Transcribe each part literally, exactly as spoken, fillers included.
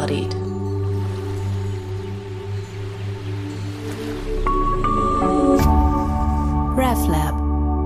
Embodied. RefLab.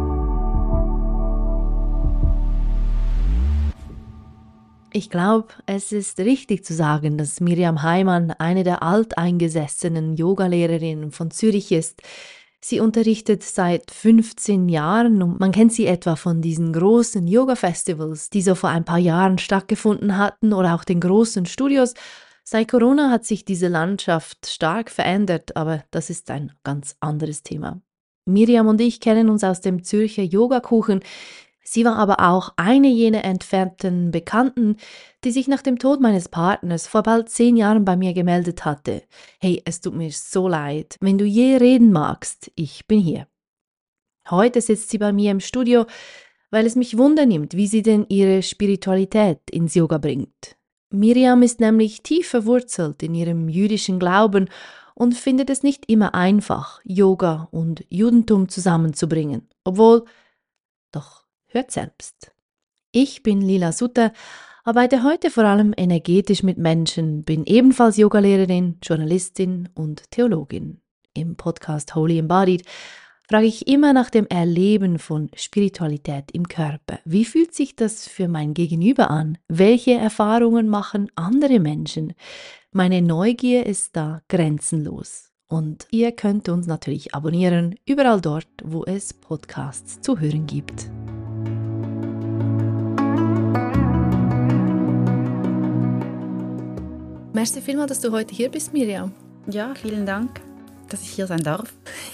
Ich glaube, es ist richtig zu sagen, dass Miriam Heimann eine der alteingesessenen Yogalehrerinnen von Zürich ist. Sie unterrichtet seit fünfzehn Jahren und man kennt sie etwa von diesen großen Yoga-Festivals, die so vor ein paar Jahren stattgefunden hatten, oder auch den großen Studios. Seit Corona hat sich diese Landschaft stark verändert, aber das ist ein ganz anderes Thema. Miriam und ich kennen uns aus dem Zürcher Yogakuchen. Sie war aber auch eine jener entfernten Bekannten, die sich nach dem Tod meines Partners vor bald zehn Jahren bei mir gemeldet hatte. Hey, es tut mir so leid. Wenn du je reden magst, ich bin hier. Heute sitzt sie bei mir im Studio, weil es mich wundernimmt, wie sie denn ihre Spiritualität ins Yoga bringt. Miriam ist nämlich tief verwurzelt in ihrem jüdischen Glauben und findet es nicht immer einfach, Yoga und Judentum zusammenzubringen. Obwohl, doch, hört selbst. Ich bin Lila Sutter, arbeite heute vor allem energetisch mit Menschen, bin ebenfalls Yogalehrerin, Journalistin und Theologin. Im Podcast Holy Embodied frage ich immer nach dem Erleben von Spiritualität im Körper. Wie fühlt sich das für mein Gegenüber an? Welche Erfahrungen machen andere Menschen? Meine Neugier ist da grenzenlos. Und ihr könnt uns natürlich abonnieren, überall dort, wo es Podcasts zu hören gibt. Merci vielmals, dass du heute hier bist, Miriam. Ja, vielen Dank, dass ich hier sein darf.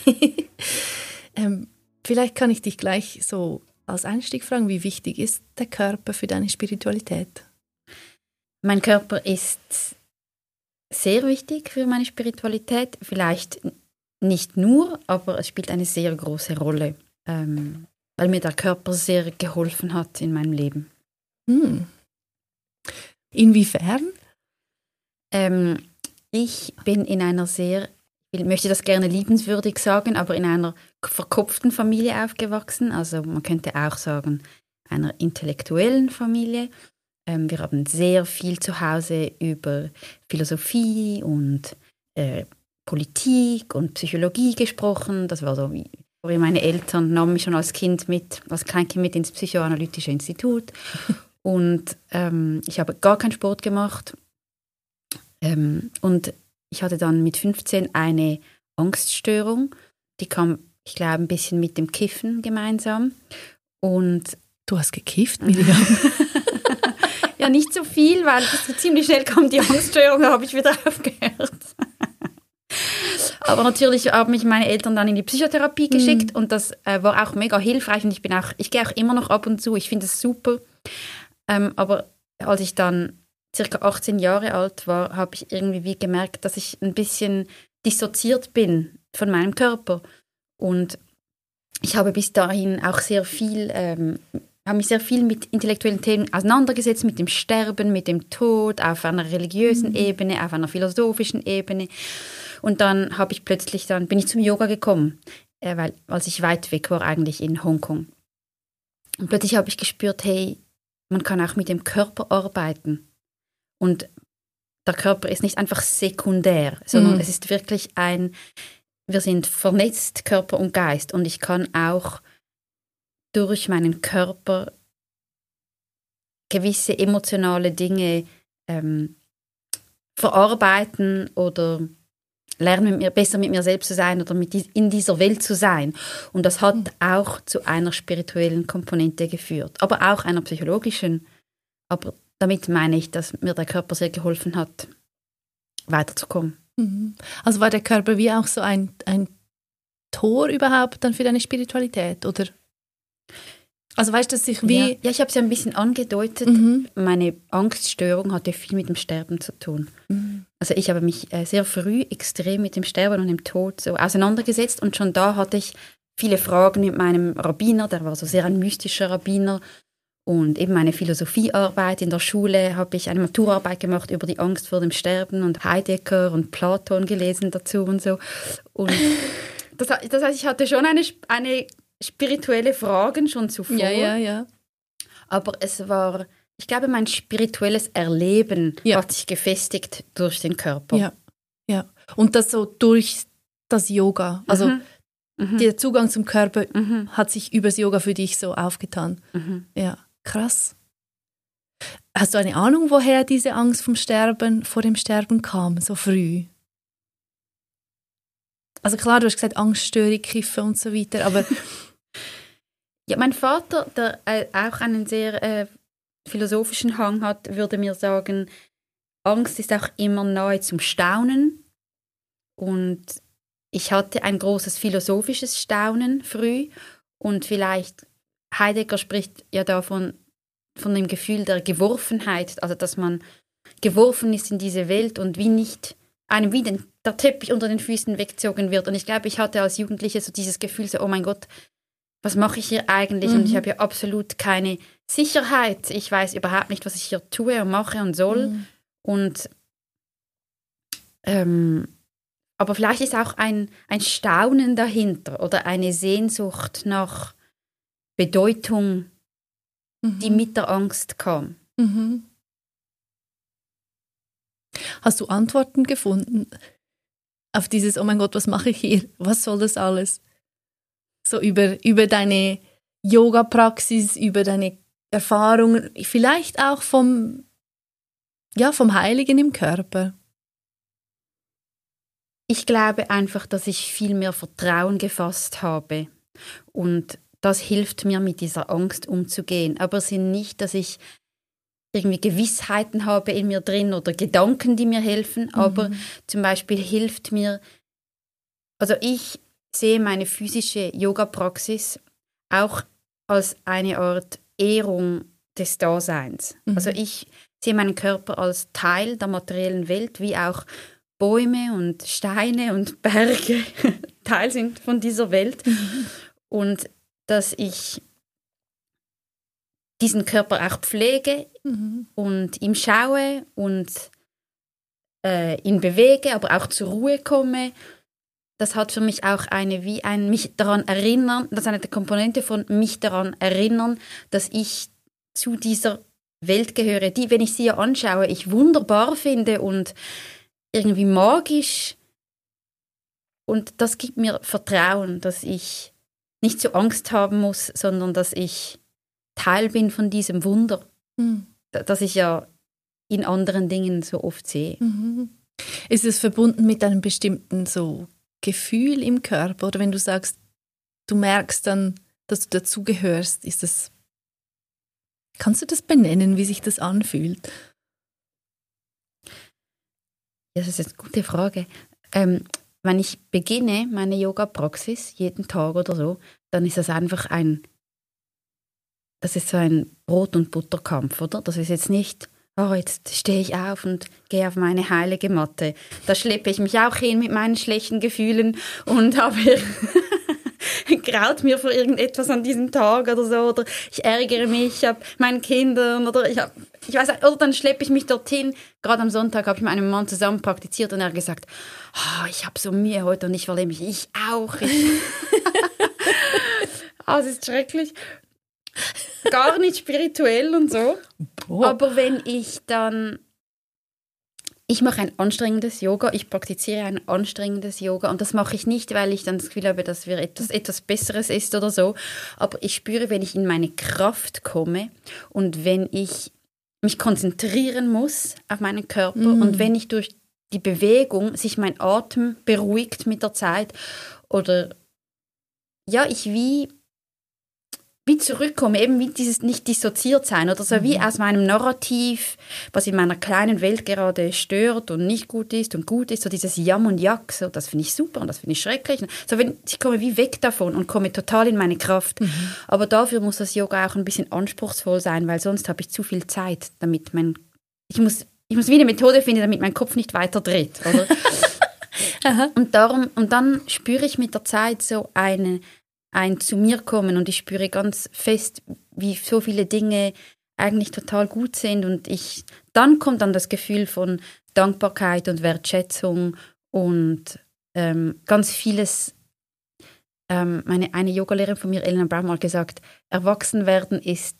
ähm, vielleicht kann ich dich gleich so als Einstieg fragen, wie wichtig ist der Körper für deine Spiritualität? Mein Körper ist sehr wichtig für meine Spiritualität. Vielleicht nicht nur, aber es spielt eine sehr große Rolle, ähm, weil mir der Körper sehr geholfen hat in meinem Leben. Hm. Inwiefern? Ähm, ich bin in einer sehr, ich möchte das gerne liebenswürdig sagen, aber in einer verkopften Familie aufgewachsen. Also man könnte auch sagen, einer intellektuellen Familie. Ähm, wir haben sehr viel zu Hause über Philosophie und äh, Politik und Psychologie gesprochen. Das war so wie, wie meine Eltern nahmen mich schon als Kind mit, als Kleinkind mit ins Psychoanalytische Institut. Und ähm, ich habe gar keinen Sport gemacht. Ähm, und ich hatte dann mit fünfzehn eine Angststörung. Die kam, ich glaube, ein bisschen mit dem Kiffen gemeinsam. Und du hast gekifft, Miriam? Ja, nicht so viel, weil das, ziemlich schnell kam die Angststörung, da habe ich wieder aufgehört. Aber natürlich haben mich meine Eltern dann in die Psychotherapie geschickt mm. und das äh, war auch mega hilfreich und ich bin auch, ich gehe auch immer noch ab und zu, ich finde es super. Ähm, aber als ich dann circa achtzehn Jahre alt war, habe ich irgendwie wie gemerkt, dass ich ein bisschen dissoziiert bin von meinem Körper. Und ich habe bis dahin auch sehr viel, ähm, habe mich sehr viel mit intellektuellen Themen auseinandergesetzt, mit dem Sterben, mit dem Tod, auf einer religiösen mhm. Ebene, auf einer philosophischen Ebene. Und dann habe ich plötzlich, dann bin ich zum Yoga gekommen, äh, weil als ich weit weg war, eigentlich in Hongkong. Und plötzlich habe ich gespürt, hey, man kann auch mit dem Körper arbeiten. Und der Körper ist nicht einfach sekundär, sondern mm. es ist wirklich ein, wir sind vernetzt, Körper und Geist. Und ich kann auch durch meinen Körper gewisse emotionale Dinge ähm, verarbeiten oder lernen, mit mir, besser mit mir selbst zu sein oder mit die, in dieser Welt zu sein. Und das hat mm. auch zu einer spirituellen Komponente geführt, aber auch einer psychologischen. Aber damit meine ich, dass mir der Körper sehr geholfen hat, weiterzukommen. Also war der Körper wie auch so ein, ein Tor überhaupt dann für deine Spiritualität, oder? Also weißt du, dass ich wie... Ja, ja ich habe es ja ein bisschen angedeutet. Mhm. Meine Angststörung hatte viel mit dem Sterben zu tun. Mhm. Also ich habe mich äh, sehr früh extrem mit dem Sterben und dem Tod so auseinandergesetzt und schon da hatte ich viele Fragen mit meinem Rabbiner, der war so sehr ein mystischer Rabbiner. Und eben meine Philosophiearbeit in der Schule habe ich eine Maturarbeit gemacht über die Angst vor dem Sterben und Heidegger und Platon gelesen dazu und so. Und das, das heißt, ich hatte schon eine, eine spirituelle Fragen schon zuvor. Ja, ja, ja. Aber es war ich glaube, mein spirituelles Erleben ja. hat sich gefestigt durch den Körper. Ja, ja. Und das so durch das Yoga. Also Mhm. Mhm. der Zugang zum Körper Mhm. hat sich übers Yoga für dich so aufgetan. Mhm. Ja, krass. Hast du eine Ahnung, woher diese Angst vom Sterben, vor dem Sterben kam, so früh? Also klar, du hast gesagt, Angststörung, Kiffen und so weiter, aber... Ja, mein Vater, der äh, auch einen sehr äh, philosophischen Hang hat, würde mir sagen, Angst ist auch immer nahe zum Staunen. Und ich hatte ein großes philosophisches Staunen früh. Und vielleicht, Heidegger spricht ja davon, von dem Gefühl der Geworfenheit, also dass man geworfen ist in diese Welt und wie nicht einem wie den, der Teppich unter den Füßen weggezogen wird. Und ich glaube, ich hatte als Jugendliche so dieses Gefühl, so, oh mein Gott, was mache ich hier eigentlich? Mhm. Und ich habe ja absolut keine Sicherheit. Ich weiß überhaupt nicht, was ich hier tue und mache und soll. Mhm. Und ähm, aber vielleicht ist auch ein, ein Staunen dahinter oder eine Sehnsucht nach Bedeutung, mhm. die mit der Angst kam. Mhm. Hast du Antworten gefunden auf dieses, oh mein Gott, was mache ich hier? Was soll das alles? So über, über deine Yoga-Praxis, über deine Erfahrungen, vielleicht auch vom, ja, vom Heiligen im Körper. Ich glaube einfach, dass ich viel mehr Vertrauen gefasst habe und das hilft mir, mit dieser Angst umzugehen. Aber es sind nicht, dass ich irgendwie Gewissheiten habe in mir drin oder Gedanken, die mir helfen, mhm. aber zum Beispiel hilft mir, also ich sehe meine physische Yoga-Praxis auch als eine Art Ehrung des Daseins. Mhm. Also ich sehe meinen Körper als Teil der materiellen Welt, wie auch Bäume und Steine und Berge Teil sind von dieser Welt. Mhm. Und dass ich diesen Körper auch pflege mhm. und ihm schaue und äh, ihn bewege, aber auch zur Ruhe komme. Das hat für mich auch eine, wie ein mich daran erinnern, das ist eine Komponente von mich daran erinnern, dass ich zu dieser Welt gehöre, die, wenn ich sie ja anschaue, ich wunderbar finde und irgendwie magisch. Und das gibt mir Vertrauen, dass ich nicht so Angst haben muss, sondern dass ich Teil bin von diesem Wunder, mhm. das ich ja in anderen Dingen so oft sehe. Mhm. Ist es verbunden mit einem bestimmten so Gefühl im Körper? Oder wenn du sagst, du merkst dann, dass du dazugehörst, ist das, kannst du das benennen, wie sich das anfühlt? Das ist eine gute Frage. Ähm, wenn ich beginne, meine Yoga-Praxis, jeden Tag oder so, dann ist das einfach ein, das ist so ein Brot- und Butterkampf, oder? Das ist jetzt nicht, oh, jetzt stehe ich auf und gehe auf meine heilige Matte. Da schleppe ich mich auch hin mit meinen schlechten Gefühlen und habe graut mir vor irgendetwas an diesem Tag oder so, oder ich ärgere mich ab meinen Kindern, oder ich, hab, ich weiß nicht, oder dann schleppe ich mich dorthin. Gerade am Sonntag habe ich mit einem Mann zusammen praktiziert und er hat gesagt, oh, ich habe so Mühe heute und ich verlebe mich, ich auch. Ich oh, es ist schrecklich. Gar nicht spirituell und so. Oh. Aber wenn ich dann, ich mache ein anstrengendes Yoga, ich praktiziere ein anstrengendes Yoga und das mache ich nicht, weil ich dann das Gefühl habe, dass wir etwas, etwas Besseres ist oder so, aber ich spüre, wenn ich in meine Kraft komme und wenn ich mich konzentrieren muss auf meinen Körper mm. und wenn ich durch die Bewegung sich mein Atem beruhigt mit der Zeit oder ja, ich wie wie zurückkomme, eben wie dieses nicht dissoziiert sein oder so, mhm. wie aus meinem Narrativ, was in meiner kleinen Welt gerade stört und nicht gut ist und gut ist, so dieses Jam und Jak, so, das finde ich super und das finde ich schrecklich. So, wenn, ich komme wie weg davon und komme total in meine Kraft. Mhm. Aber dafür muss das Yoga auch ein bisschen anspruchsvoll sein, weil sonst habe ich zu viel Zeit, damit mein, ich muss, ich muss wie eine Methode finden, damit mein Kopf nicht weiter dreht, oder? und darum, und dann spüre ich mit der Zeit so eine, ein zu mir kommen und ich spüre ganz fest, wie so viele Dinge eigentlich total gut sind und ich, dann kommt dann das Gefühl von Dankbarkeit und Wertschätzung und ähm, ganz vieles. Ähm, meine, eine Yogalehrerin von mir, Elena Brown, hat gesagt, Erwachsenwerden ist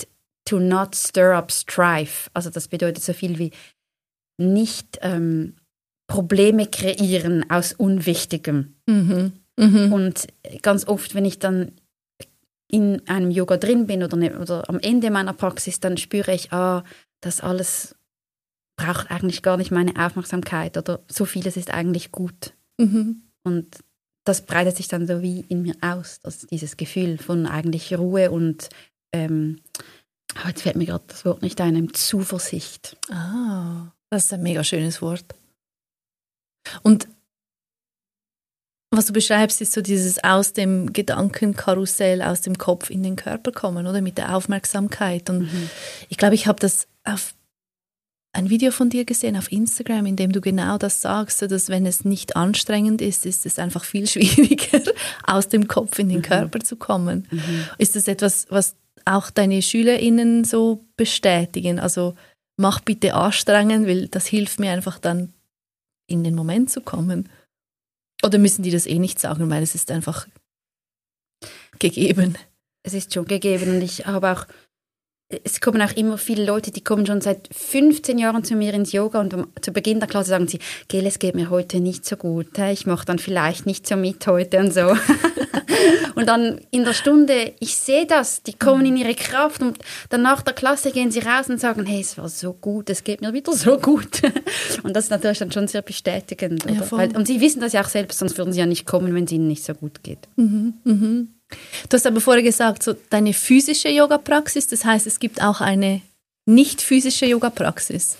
to not stir up strife. Also das bedeutet so viel wie nicht ähm, Probleme kreieren aus Unwichtigem. Mhm. Mhm. Und ganz oft, wenn ich dann in einem Yoga drin bin oder, ne, oder am Ende meiner Praxis, dann spüre ich, ah, das alles braucht eigentlich gar nicht meine Aufmerksamkeit oder so vieles ist eigentlich gut. Mhm. Und das breitet sich dann so wie in mir aus, dass dieses Gefühl von eigentlich Ruhe und ähm, oh, jetzt fällt mir gerade das Wort nicht ein, Zuversicht. Ah, das ist ein mega schönes Wort. Und was du beschreibst, ist so dieses aus dem Gedankenkarussell, aus dem Kopf in den Körper kommen, oder? Mit der Aufmerksamkeit. Und mhm. ich glaube, ich habe das auf ein Video von dir gesehen auf Instagram, in dem du genau das sagst, dass wenn es nicht anstrengend ist, ist es einfach viel schwieriger, aus dem Kopf in den mhm. Körper zu kommen. Mhm. Ist das etwas, was auch deine SchülerInnen so bestätigen? Also mach bitte anstrengend, weil das hilft mir einfach dann in den Moment zu kommen. Oder müssen die das eh nicht sagen, weil es ist einfach gegeben? Es ist schon gegeben und ich habe auch, es kommen auch immer viele Leute, die kommen schon seit fünfzehn Jahren zu mir ins Yoga und um, zu Beginn der Klasse sagen sie, Gail, es geht mir heute nicht so gut, ich mache dann vielleicht nicht so mit heute und so. Und dann in der Stunde, ich sehe das, die kommen in ihre Kraft und dann nach der Klasse gehen sie raus und sagen, hey, es war so gut, es geht mir wieder so gut. Und das ist natürlich dann schon sehr bestätigend. Oder? Ja, Weil, und sie wissen das ja auch selbst, sonst würden sie ja nicht kommen, wenn es ihnen nicht so gut geht. Mhm, mhm. Du hast aber vorher gesagt, so deine physische Yoga-Praxis, das heißt, es gibt auch eine nicht physische Yoga-Praxis.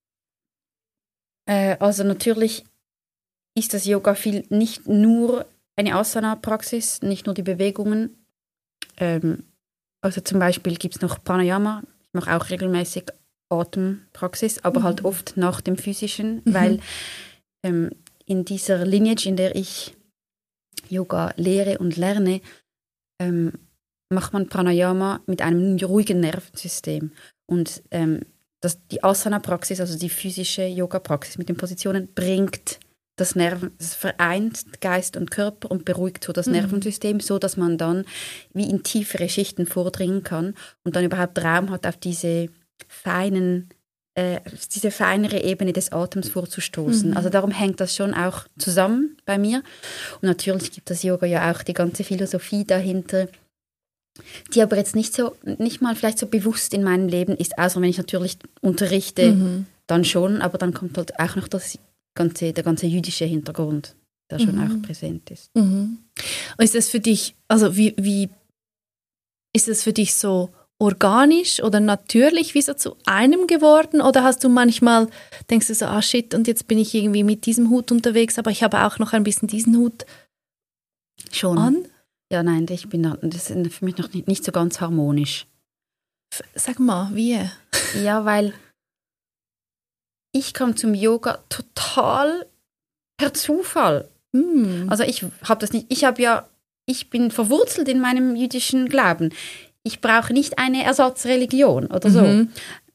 Äh, also natürlich ist das Yoga viel nicht nur eine Asana-Praxis, nicht nur die Bewegungen. Ähm, also zum Beispiel gibt es noch Pranayama. Ich mache auch regelmäßig Atempraxis, aber mhm. halt oft nach dem Physischen, mhm. weil ähm, in dieser Lineage, in der ich Yoga lehre und lerne, ähm, macht man Pranayama mit einem ruhigen Nervensystem. Und ähm, das, die Asana-Praxis, also die physische Yoga-Praxis mit den Positionen, bringt das Nerven, das vereint Geist und Körper und beruhigt so das mhm. Nervensystem, so dass man dann wie in tiefere Schichten vordringen kann und dann überhaupt Raum hat, auf diese feinen, äh, diese feinere Ebene des Atems vorzustoßen. Mhm. Also darum hängt das schon auch zusammen bei mir. Und natürlich gibt das Yoga ja auch die ganze Philosophie dahinter, die aber jetzt nicht so, nicht mal vielleicht so bewusst in meinem Leben ist, außer wenn ich natürlich unterrichte, mhm. dann schon, aber dann kommt halt auch noch das Ganze, der ganze jüdische Hintergrund, der schon mhm. auch präsent ist. Mhm. Und ist das für dich, also wie, wie ist das für dich so organisch oder natürlich wie so zu einem geworden? Oder hast du manchmal, denkst du so, ah shit, und jetzt bin ich irgendwie mit diesem Hut unterwegs, aber ich habe auch noch ein bisschen diesen Hut schon an? Ja, nein, ich bin, das ist für mich noch nicht, nicht so ganz harmonisch. Sag mal, wie? Ja, weil ich kam zum Yoga total per Zufall. Mm. Also ich habe das nicht, ich habe ja, ich bin verwurzelt in meinem jüdischen Glauben. Ich brauche nicht eine Ersatzreligion oder so. Mhm.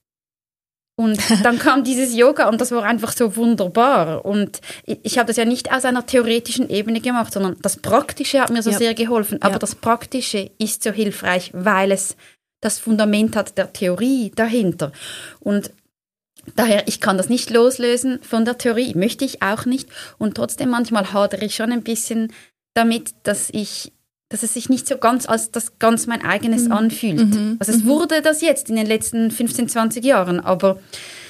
Und dann kam dieses Yoga und das war einfach so wunderbar. Und ich, ich habe das ja nicht aus einer theoretischen Ebene gemacht, sondern das Praktische hat mir so ja. sehr geholfen. Aber ja. das Praktische ist so hilfreich, weil es das Fundament hat der Theorie dahinter. Und daher, ich kann das nicht loslösen von der Theorie, möchte ich auch nicht. Und trotzdem manchmal hadere ich schon ein bisschen damit, dass ich, dass es sich nicht so ganz als das ganz mein eigenes mhm. anfühlt. Mhm. Also es mhm. wurde das jetzt in den letzten fünfzehn, zwanzig Jahren, aber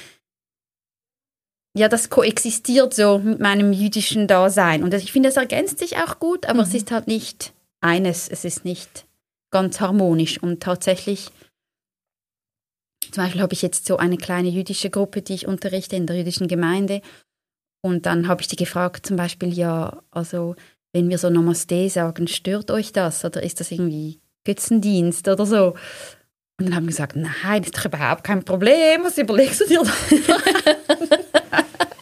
ja, das koexistiert so mit meinem jüdischen Dasein. Und ich finde, es ergänzt sich auch gut, aber mhm. es ist halt nicht eines, es ist nicht ganz harmonisch. Und tatsächlich, zum Beispiel habe ich jetzt so eine kleine jüdische Gruppe, die ich unterrichte in der jüdischen Gemeinde. Und dann habe ich die gefragt, zum Beispiel, ja, also wenn wir so Namaste sagen, stört euch das? Oder ist das irgendwie Götzendienst oder so? Und dann haben wir gesagt, nein, das ist doch überhaupt kein Problem. Was überlegst du dir da?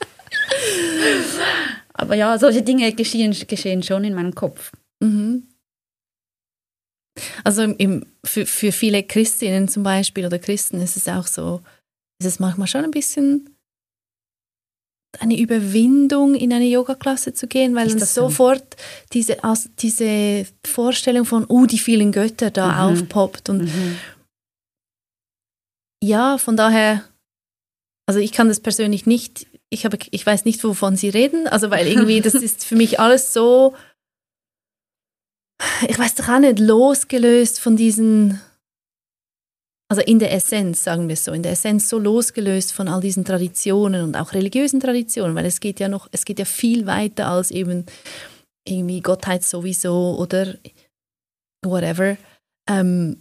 Aber ja, solche Dinge geschehen, geschehen schon in meinem Kopf. Mhm. Also im, für, für viele Christinnen zum Beispiel oder Christen ist es auch so, ist es manchmal schon ein bisschen eine Überwindung, in eine Yoga-Klasse zu gehen, weil dann sofort so? diese, also diese Vorstellung von, oh, die vielen Götter da mhm. aufpoppt. Und, mhm. ja, von daher, also ich kann das persönlich nicht, ich, habe, ich weiß nicht, wovon Sie reden, also weil irgendwie, das ist für mich alles so, ich weiß doch auch nicht, losgelöst von diesen, also in der Essenz, sagen wir es so, in der Essenz so losgelöst von all diesen Traditionen und auch religiösen Traditionen, weil es geht ja noch, es geht ja viel weiter als eben irgendwie Gottheit sowieso oder whatever. Ähm,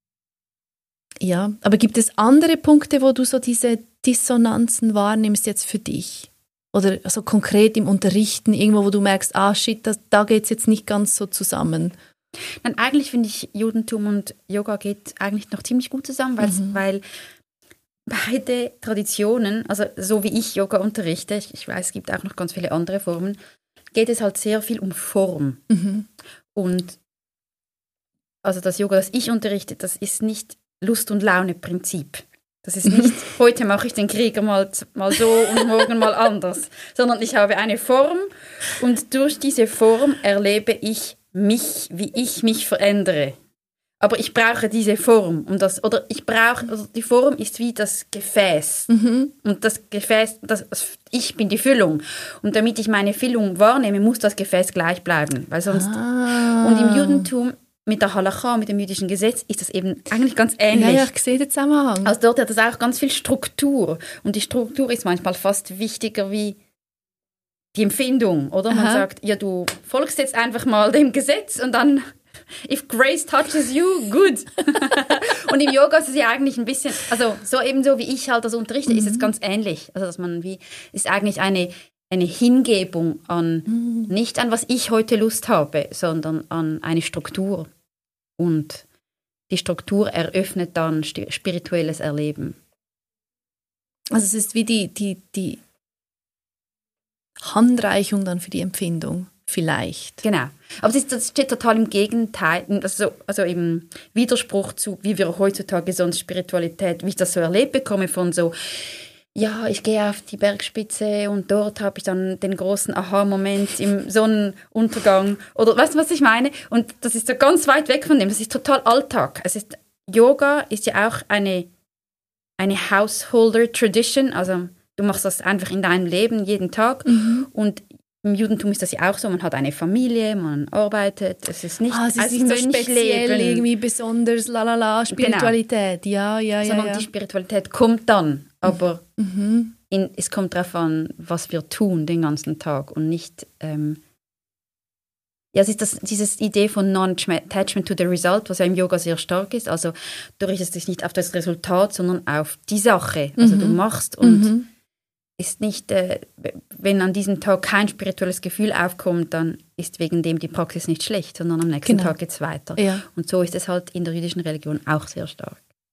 ja, aber gibt es andere Punkte, wo du so diese Dissonanzen wahrnimmst jetzt für dich? Oder so also konkret im Unterrichten, irgendwo, wo du merkst, ah shit, das, da geht es jetzt nicht ganz so zusammen? Nein, eigentlich finde ich, Judentum und Yoga geht eigentlich noch ziemlich gut zusammen, mhm. weil beide Traditionen, also so wie ich Yoga unterrichte, ich, ich weiß, es gibt auch noch ganz viele andere Formen, geht es halt sehr viel um Form. Mhm. Und also das Yoga, das ich unterrichte, das ist nicht Lust- und Laune-Prinzip. Das ist nicht, heute mache ich den Krieger mal, mal so und morgen mal anders, sondern ich habe eine Form und durch diese Form erlebe ich mich, wie ich mich verändere. Aber ich brauche diese Form, um das, oder ich brauche, also die Form ist wie das Gefäß. Mhm. Und das Gefäß, das, ich bin die Füllung. Und damit ich meine Füllung wahrnehme, muss das Gefäß gleich bleiben, weil sonst, ah. Und im Judentum, mit der Halacha, mit dem jüdischen Gesetz, ist das eben eigentlich ganz ähnlich. Ja, ja, ich sehe den Zusammenhang. Also dort hat es auch ganz viel Struktur. Und die Struktur ist manchmal fast wichtiger wie die Empfindung, oder? Man Aha. sagt, ja, du folgst jetzt einfach mal dem Gesetz und dann, if grace touches you, good. Und im Yoga ist es ja eigentlich ein bisschen, also so ebenso wie ich halt das unterrichte, mhm. ist es ganz ähnlich. Also dass man wie, ist eigentlich eine eine Hingebung an, mhm. nicht an was ich heute Lust habe, sondern an eine Struktur. Und die Struktur eröffnet dann spirituelles Erleben. Also es ist wie die, die, die Handreichung dann für die Empfindung, vielleicht. Genau. Aber das, ist, das steht total im Gegenteil, also, also im Widerspruch zu, wie wir heutzutage sonst Spiritualität, wie ich das so erlebt bekomme von so, ja, ich gehe auf die Bergspitze und dort habe ich dann den großen Aha-Moment im Sonnenuntergang. Oder weißt du, was ich meine? Und das ist so ganz weit weg von dem. Das ist total Alltag. Es ist, Yoga ist ja auch eine, eine Householder-Tradition. Also du machst das einfach in deinem Leben jeden Tag. Mhm. Und im Judentum ist das ja auch so. Man hat eine Familie, man arbeitet. Es ist nicht, ah, es ist als nicht so speziell, irgendwie besonders lalala, Spiritualität. Genau. Ja, ja, ja. Sondern ja. die Spiritualität kommt dann. Aber mhm. in, es kommt darauf an, was wir tun den ganzen Tag und nicht, ähm, ja, es ist das, diese Idee von Non-Attachment to the Result, was ja im Yoga sehr stark ist. Also du richtest dich nicht auf das Resultat, sondern auf die Sache. Also mhm. du machst und mhm. ist nicht, äh, wenn an diesem Tag kein spirituelles Gefühl aufkommt, dann ist wegen dem die Praxis nicht schlecht, sondern am nächsten genau. Tag geht es weiter. Ja. Und so ist es halt in der jüdischen Religion auch sehr stark.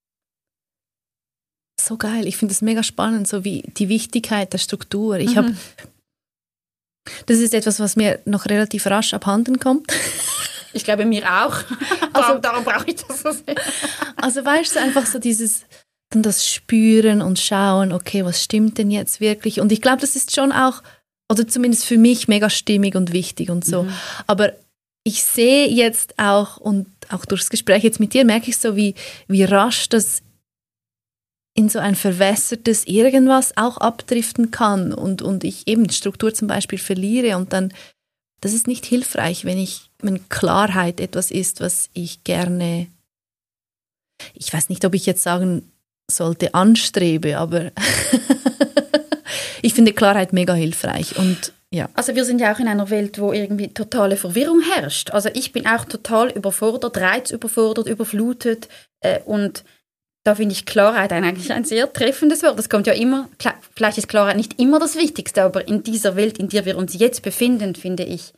So geil, ich finde es mega spannend, so wie die Wichtigkeit der Struktur. Ich mhm. habe, das ist etwas, was mir noch relativ rasch abhanden kommt. Ich glaube, mir auch. Also darum brauche ich das so sehr. Also weißt du, einfach so dieses, dann das Spüren und Schauen, okay, was stimmt denn jetzt wirklich? Und ich glaube, das ist schon auch, oder zumindest für mich, mega stimmig und wichtig und so. Mhm. Aber ich sehe jetzt auch, und auch durchs Gespräch jetzt mit dir, merke ich so, wie, wie rasch das in so ein verwässertes Irgendwas auch abdriften kann und, und ich eben die Struktur zum Beispiel verliere und dann, das ist nicht hilfreich, wenn ich, wenn Klarheit etwas ist, was ich gerne, ich weiß nicht, ob ich jetzt sagen sollte, anstrebe, aber ich finde Klarheit mega hilfreich und ja. Also wir sind ja auch in einer Welt, wo irgendwie totale Verwirrung herrscht. Also ich bin auch total überfordert, reizüberfordert, überflutet äh, und da finde ich Klarheit eigentlich ein sehr treffendes Wort. Das kommt ja immer, vielleicht ist Klarheit nicht immer das Wichtigste, aber in dieser Welt, in der wir uns jetzt befinden, finde ich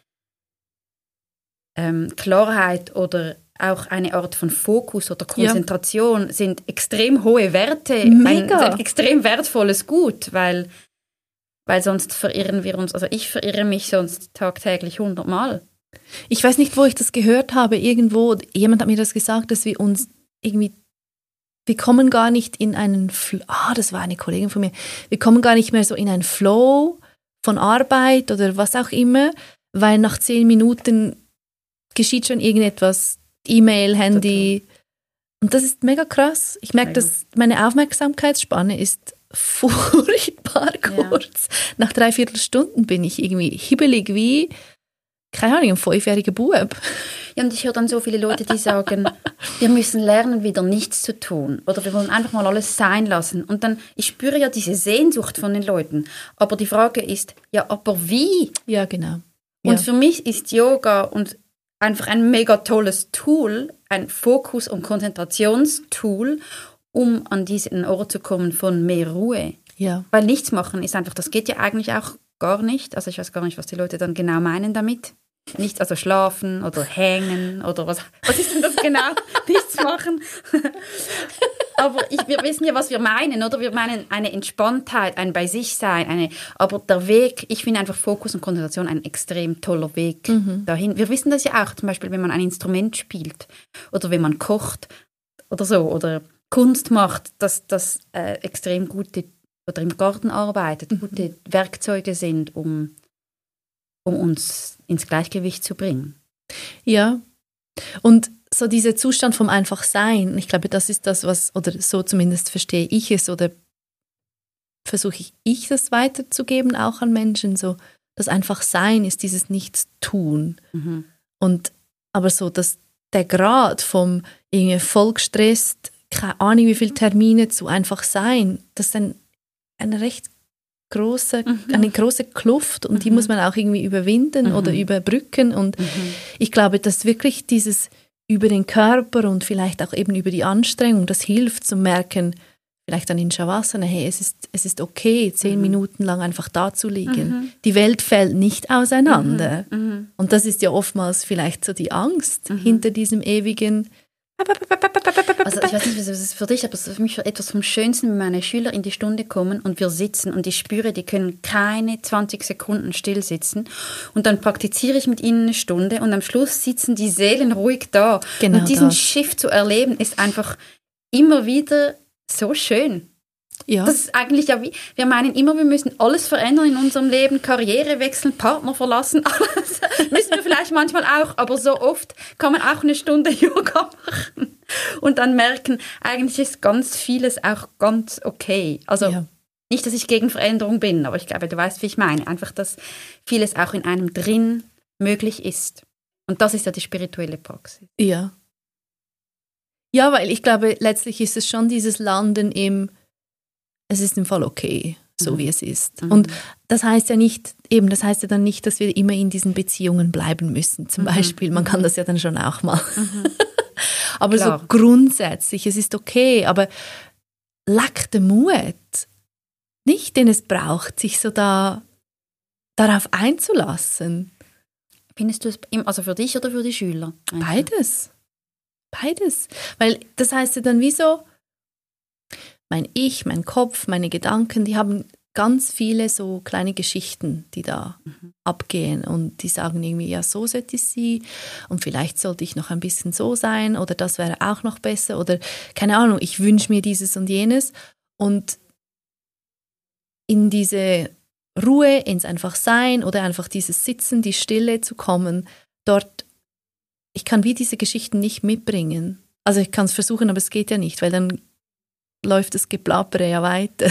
ähm, Klarheit oder auch eine Art von Fokus oder Konzentration ja. sind extrem hohe Werte, Mega. ein, ein extrem wertvolles Gut, weil, weil sonst verirren wir uns, also ich verirre mich sonst tagtäglich hundertmal. Ich weiß nicht, wo ich das gehört habe, irgendwo, jemand hat mir das gesagt, dass wir uns irgendwie wir kommen gar nicht in einen Flow, ah, das war eine Kollegin von mir, wir kommen gar nicht mehr so in einen Flow von Arbeit oder was auch immer, weil nach zehn Minuten geschieht schon irgendetwas, E-Mail, Handy, Und das ist mega krass. Ich merke, dass meine Aufmerksamkeitsspanne ist furchtbar kurz. Ja. Nach drei Viertelstunden bin ich irgendwie hibbelig wie, keine Ahnung, ein fünfjähriger Bub. Ja, und ich höre dann so viele Leute, die sagen, wir müssen lernen, wieder nichts zu tun. Oder wir wollen einfach mal alles sein lassen. Und dann, ich spüre ja diese Sehnsucht von den Leuten. Aber die Frage ist, ja, aber wie? Ja, genau. Und ja. für mich ist Yoga und einfach ein mega tolles Tool, ein Fokus- und Konzentrationstool, um an diesen Ort zu kommen von mehr Ruhe. Ja. Weil nichts machen ist einfach, das geht ja eigentlich auch gar nicht. Also ich weiß gar nicht, was die Leute dann genau meinen damit. Nichts, also schlafen oder hängen oder was. Was ist denn das genau? Nichts machen. Aber ich, wir wissen ja, was wir meinen, oder? Wir meinen eine Entspanntheit, ein Bei-sich-Sein. Eine, aber der Weg, ich finde einfach Fokus und Konzentration ein extrem toller Weg mhm. dahin. Wir wissen das ja auch, zum Beispiel, wenn man ein Instrument spielt oder wenn man kocht oder so oder Kunst macht, dass das äh, extrem gute, oder im Garten arbeitet, mhm. gute Werkzeuge sind, um, um uns ins Gleichgewicht zu bringen. Ja, und so dieser Zustand vom Einfachsein, ich glaube, das ist das, was, oder so zumindest verstehe ich es, oder versuche ich, ich das weiterzugeben, auch an Menschen, so das Einfachsein ist dieses Nichtstun. Mhm. Und aber so, dass der Grad vom irgendwie voll gestresst, keine Ahnung wie viele Termine zu einfach sein, das ist ein, eine recht große, mhm. eine große Kluft und mhm. die muss man auch irgendwie überwinden mhm. oder überbrücken und mhm. ich glaube, dass wirklich dieses über den Körper und vielleicht auch eben über die Anstrengung, das hilft zu merken, vielleicht dann in Shavasana, hey, es ist, es ist okay, zehn mhm. Minuten lang einfach da zu liegen. Mhm. Die Welt fällt nicht auseinander. Mhm. Mhm. Und das ist ja oftmals vielleicht so die Angst mhm. hinter diesem ewigen. Also ich weiß nicht, was es ist für dich, aber es ist für mich etwas vom Schönsten, wenn meine Schüler in die Stunde kommen und wir sitzen und ich spüre, die können keine zwanzig Sekunden still sitzen und dann praktiziere ich mit ihnen eine Stunde und am Schluss sitzen die Seelen ruhig da. Genau und diesen das. Shift zu erleben, ist einfach immer wieder so schön. Ja. Das ist eigentlich ja wie, wir meinen immer, wir müssen alles verändern in unserem Leben, Karriere wechseln, Partner verlassen, alles müssen wir vielleicht manchmal auch, aber so oft kann man auch eine Stunde Yoga machen und dann merken, eigentlich ist ganz vieles auch ganz okay. Also ja. Nicht, dass ich gegen Veränderung bin, aber ich glaube, du weißt, wie ich meine. Einfach, dass vieles auch in einem drin möglich ist. Und das ist ja die spirituelle Praxis. Ja. Ja, weil ich glaube, letztlich ist es schon dieses Landen im es ist im Fall okay, so mhm. wie es ist. Mhm. Und das heißt ja nicht, eben, das heißt ja dann nicht, dass wir immer in diesen Beziehungen bleiben müssen, zum mhm. Beispiel. Man kann das ja dann schon auch mal. Mhm. aber Klar. so grundsätzlich, es ist okay, aber lack den Mut, nicht, den es braucht, sich so da darauf einzulassen. Findest du es, also für dich oder für die Schüler? Beides. Beides. Weil das heißt ja dann wie so, mein Ich, mein Kopf, meine Gedanken, die haben ganz viele so kleine Geschichten, die da mhm. abgehen und die sagen irgendwie, ja, so sollte ich sie und vielleicht sollte ich noch ein bisschen so sein oder das wäre auch noch besser oder keine Ahnung, ich wünsche mir dieses und jenes und in diese Ruhe, ins einfach Sein oder einfach dieses Sitzen, die Stille zu kommen, dort, ich kann wie diese Geschichten nicht mitbringen. Also ich kann es versuchen, aber es geht ja nicht, weil dann läuft das Geplappere ja weiter.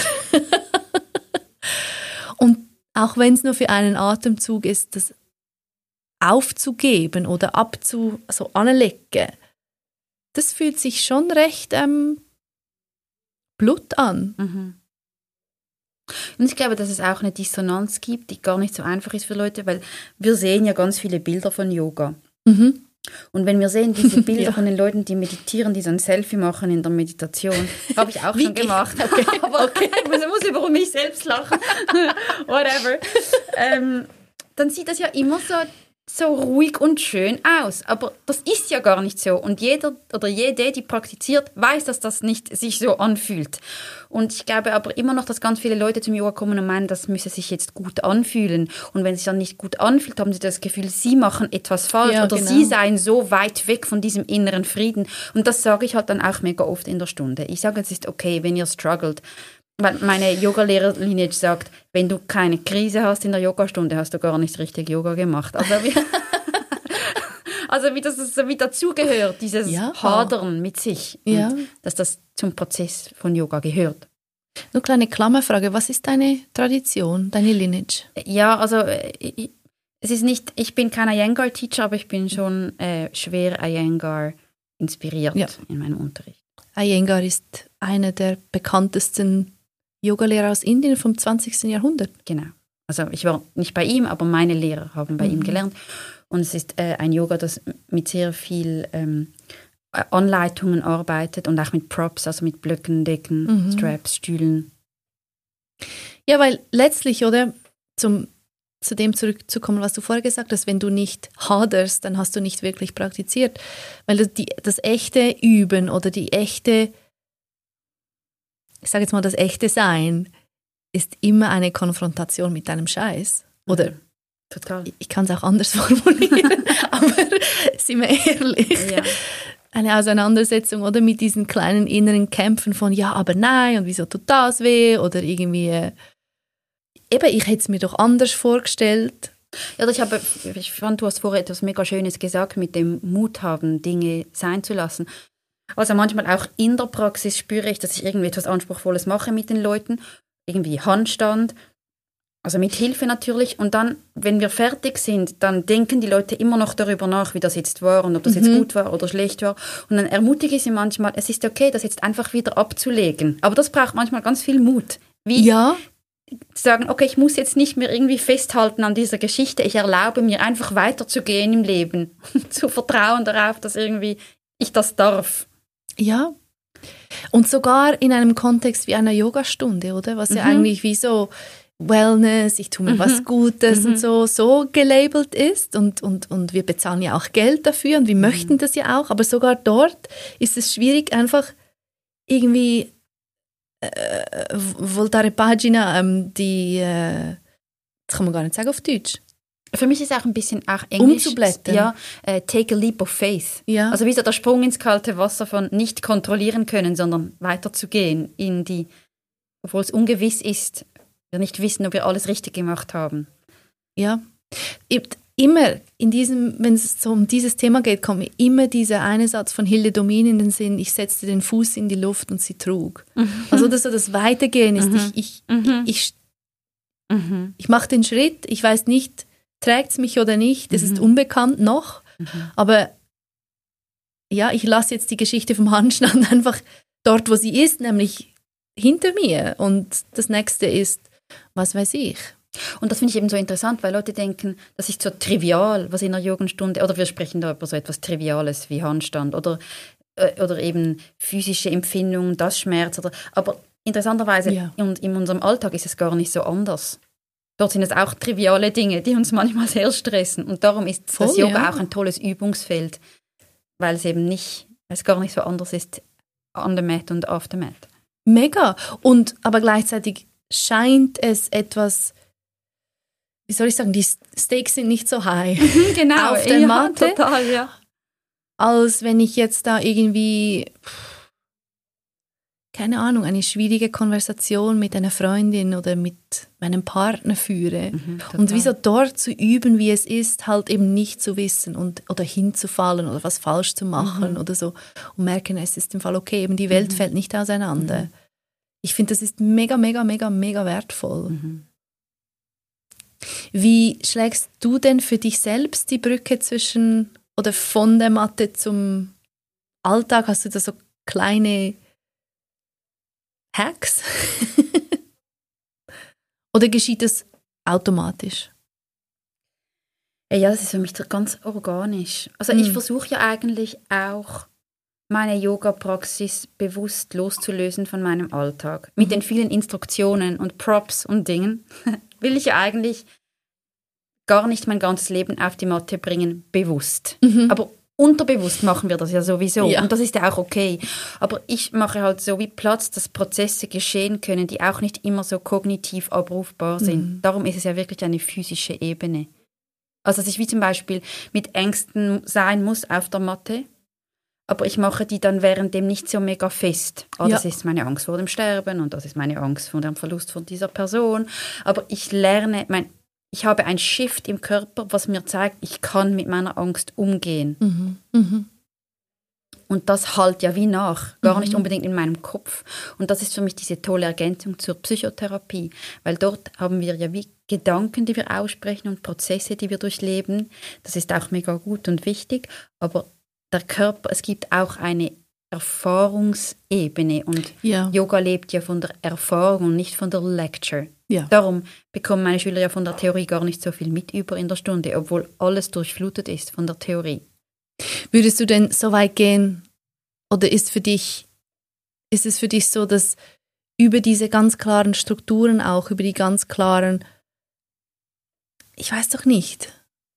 Und auch wenn es nur für einen Atemzug ist, das aufzugeben oder abzu, so anlegen, das fühlt sich schon recht ähm, Blut an. Mhm. Und ich glaube, dass es auch eine Dissonanz gibt, die gar nicht so einfach ist für Leute, weil wir sehen ja ganz viele Bilder von Yoga. Mhm. Und wenn wir sehen, diese Bilder ja. von den Leuten, die meditieren, die so ein Selfie machen in der Meditation, habe ich auch schon gemacht. Okay. Aber okay. ich muss über mich selbst lachen. Whatever. Ähm, dann sieht das ja immer so, so ruhig und schön aus. Aber das ist ja gar nicht so. Und jeder oder jede, die praktiziert, weiß, dass das nicht sich so anfühlt. Und ich glaube aber immer noch, dass ganz viele Leute zum Yoga kommen und meinen, das müsse sich jetzt gut anfühlen. Und wenn es sich dann nicht gut anfühlt, haben sie das Gefühl, sie machen etwas falsch ja, oder genau. sie seien so weit weg von diesem inneren Frieden. Und das sage ich halt dann auch mega oft in der Stunde. Ich sage, es ist okay, wenn ihr struggelt. Weil meine Yoga-Lehrer-Lineage sagt, wenn du keine Krise hast in der Yogastunde, hast du gar nicht richtig Yoga gemacht. Also, Also wie das so mit dazugehört, dieses ja. Hadern mit sich. Ja. Und dass das zum Prozess von Yoga gehört. Nur kleine Klammerfrage, was ist deine Tradition, deine Lineage? Ja, also ich, es ist nicht, ich bin kein Iyengar-Teacher, aber ich bin schon äh, schwer Iyengar inspiriert ja. in meinem Unterricht. Iyengar ist einer der bekanntesten Yogalehrer aus Indien vom zwanzigsten Jahrhundert. Genau. Also ich war nicht bei ihm, aber meine Lehrer haben bei mhm. ihm gelernt. Und es ist äh, ein Yoga, das mit sehr viel ähm, Anleitungen arbeitet und auch mit Props, also mit Blöcken, Decken, mhm. Straps, Stühlen. Ja, weil letztlich, oder, zum, zu dem zurückzukommen, was du vorher gesagt hast, wenn du nicht haderst, dann hast du nicht wirklich praktiziert. Weil das, die, das echte Üben oder die echte, ich sage jetzt mal das echte Sein, ist immer eine Konfrontation mit deinem Scheiß. Oder mhm. Total. Ich kann es auch anders formulieren, aber sind wir ehrlich. Ja. Eine Auseinandersetzung oder mit diesen kleinen inneren Kämpfen von ja, aber nein und wieso tut das weh oder irgendwie äh, eben, ich hätte es mir doch anders vorgestellt. Ja, ich, habe, ich fand, du hast vorher etwas mega Schönes gesagt mit dem Mut haben, Dinge sein zu lassen. Also manchmal auch in der Praxis spüre ich, dass ich irgendwie etwas Anspruchsvolles mache mit den Leuten, irgendwie Handstand, also mit Hilfe natürlich. Und dann, wenn wir fertig sind, dann denken die Leute immer noch darüber nach, wie das jetzt war und ob das mhm. jetzt gut war oder schlecht war. Und dann ermutige ich sie manchmal, es ist okay, das jetzt einfach wieder abzulegen. Aber das braucht manchmal ganz viel Mut. Wie ja. zu sagen, okay, ich muss jetzt nicht mehr irgendwie festhalten an dieser Geschichte. Ich erlaube mir einfach weiterzugehen im Leben. Zu vertrauen darauf, dass irgendwie ich das darf. Ja. Und sogar in einem Kontext wie einer Yogastunde, oder? Was mhm. ja eigentlich wie so Wellness, ich tue mir mhm. was Gutes mhm. und so, so gelabelt ist und, und, und wir bezahlen ja auch Geld dafür und wir mhm. möchten das ja auch, aber sogar dort ist es schwierig, einfach irgendwie äh, Voltare Pagina, ähm, die, äh, das kann man gar nicht sagen auf Deutsch. Für mich ist auch ein bisschen auch Englisch. Umzublättern. Ja, äh, take a leap of faith. Ja. Also wie so der Sprung ins kalte Wasser von nicht kontrollieren können, sondern weiterzugehen in die, obwohl es ungewiss ist, wir nicht wissen, ob wir alles richtig gemacht haben. Ja, immer in diesem, wenn es so um dieses Thema geht, kommt mir immer dieser eine Satz von Hilde Domin in den Sinn, ich setzte den Fuß in die Luft und sie trug. Mhm. Also dass so das Weitergehen ist, mhm. ich, ich, mhm. ich, ich, mhm. ich mache den Schritt, ich weiß nicht, trägt es mich oder nicht, es mhm. ist unbekannt noch, mhm. aber ja, ich lasse jetzt die Geschichte vom Handstand einfach dort, wo sie ist, nämlich hinter mir und das nächste ist, was weiß ich. Und das finde ich eben so interessant, weil Leute denken, das ist so trivial, was in einer Jugendstunde, oder wir sprechen da über so etwas Triviales wie Handstand oder, äh, oder eben physische Empfindungen, das Schmerz. Oder, aber interessanterweise ja. in, in unserem Alltag ist es gar nicht so anders. Dort sind es auch triviale Dinge, die uns manchmal sehr stressen. Und darum ist Voll, das Yoga ja. auch ein tolles Übungsfeld, weil es eben nicht, weil es gar nicht so anders ist on the mat und off the mat. Mega. Und aber gleichzeitig scheint es etwas, wie soll ich sagen, die Stakes sind nicht so high genau, auf der ja, Matte, total, ja. als wenn ich jetzt da irgendwie, keine Ahnung, eine schwierige Konversation mit einer Freundin oder mit meinem Partner führe. Mhm, und wieso dort zu üben, wie es ist, halt eben nicht zu wissen und, oder hinzufallen oder was falsch zu machen mhm. oder so und merken, es ist im Fall okay, eben die Welt mhm. fällt nicht auseinander. Mhm. Ich finde, das ist mega, mega, mega, mega wertvoll. Mhm. Wie schlägst du denn für dich selbst die Brücke zwischen oder von der Matte zum Alltag? Hast du da so kleine Hacks? Oder geschieht das automatisch? Ja, das ist für mich ganz organisch. Also mhm. ich versuche ja eigentlich auch, meine Yoga-Praxis bewusst loszulösen von meinem Alltag. Mit mhm. den vielen Instruktionen und Props und Dingen will ich ja eigentlich gar nicht mein ganzes Leben auf die Matte bringen, bewusst. Mhm. Aber unterbewusst machen wir das ja sowieso. Ja. Und das ist ja auch okay. Aber ich mache halt so wie Platz, dass Prozesse geschehen können, die auch nicht immer so kognitiv abrufbar sind. Mhm. Darum ist es ja wirklich eine physische Ebene. Also dass ich wie zum Beispiel mit Ängsten sein muss auf der Matte, aber ich mache die dann währenddem nicht so mega fest. Oh, ja. Das ist meine Angst vor dem Sterben und das ist meine Angst vor dem Verlust von dieser Person. Aber ich lerne, mein, ich habe ein Shift im Körper, was mir zeigt, ich kann mit meiner Angst umgehen. Mhm. Mhm. Und das halt ja wie nach, gar Mhm. nicht unbedingt in meinem Kopf. Und das ist für mich diese tolle Ergänzung zur Psychotherapie, weil dort haben wir ja wie Gedanken, die wir aussprechen und Prozesse, die wir durchleben. Das ist auch mega gut und wichtig, aber der Körper, es gibt auch eine Erfahrungsebene und Ja. Yoga lebt ja von der Erfahrung und nicht von der Lecture. Ja. Darum bekommen meine Schüler ja von der Theorie gar nicht so viel mit über in der Stunde, obwohl alles durchflutet ist von der Theorie. Würdest du denn so weit gehen, oder ist für dich, ist es für dich so, dass über diese ganz klaren Strukturen auch, über die ganz klaren, ich weiß doch nicht,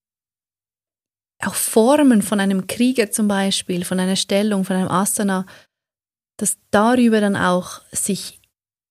auch Formen von einem Krieger zum Beispiel, von einer Stellung, von einem Asana, dass darüber dann auch sich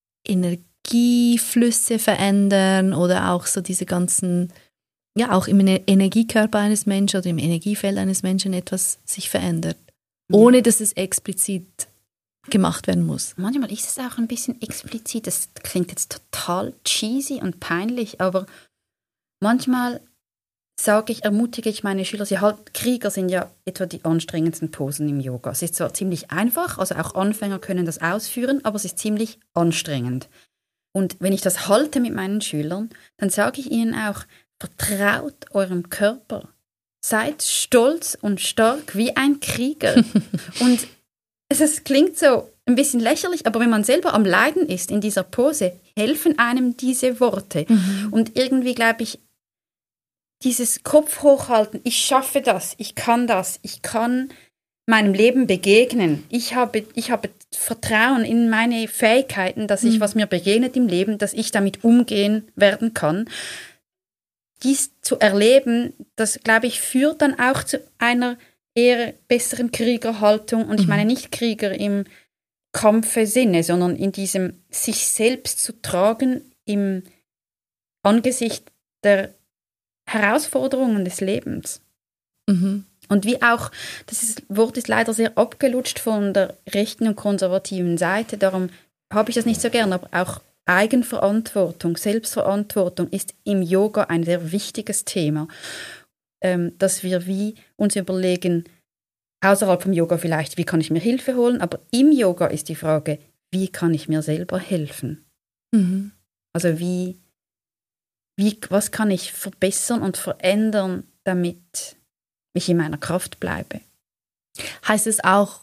Energieflüsse verändern oder auch so diese ganzen, ja, auch im Energiekörper eines Menschen oder im Energiefeld eines Menschen etwas sich verändert, ohne dass es explizit gemacht werden muss. Manchmal ist es auch ein bisschen explizit, das klingt jetzt total cheesy und peinlich, aber manchmal sage ich, ermutige ich meine Schüler, sie halt, Krieger sind ja etwa die anstrengendsten Posen im Yoga. Es ist zwar ziemlich einfach, also auch Anfänger können das ausführen, aber es ist ziemlich anstrengend. Und wenn ich das halte mit meinen Schülern, dann sage ich ihnen auch, vertraut eurem Körper. Seid stolz und stark wie ein Krieger. Und es, es klingt so ein bisschen lächerlich, aber wenn man selber am Leiden ist in dieser Pose, helfen einem diese Worte. Mhm. Und irgendwie glaube ich, dieses Kopf hochhalten, ich schaffe das, ich kann das, ich kann meinem Leben begegnen. Ich habe, ich habe Vertrauen in meine Fähigkeiten, dass ich, mhm. was mir begegnet im Leben, dass ich damit umgehen werden kann. Dies zu erleben, das, glaube ich, führt dann auch zu einer eher besseren Kriegerhaltung. Und ich meine nicht Krieger im Kampfesinne, sondern in diesem sich selbst zu tragen im Angesicht der Herausforderungen des Lebens. Mhm. Und wie auch, das ist, Wort ist leider sehr abgelutscht von der rechten und konservativen Seite, darum habe ich das nicht so gern, aber auch Eigenverantwortung, Selbstverantwortung ist im Yoga ein sehr wichtiges Thema, ähm, dass wir wie uns überlegen, außerhalb vom Yoga vielleicht, wie kann ich mir Hilfe holen, aber im Yoga ist die Frage, wie kann ich mir selber helfen? Mhm. Also wie Wie, was kann ich verbessern und verändern, damit ich in meiner Kraft bleibe? Heißt es auch,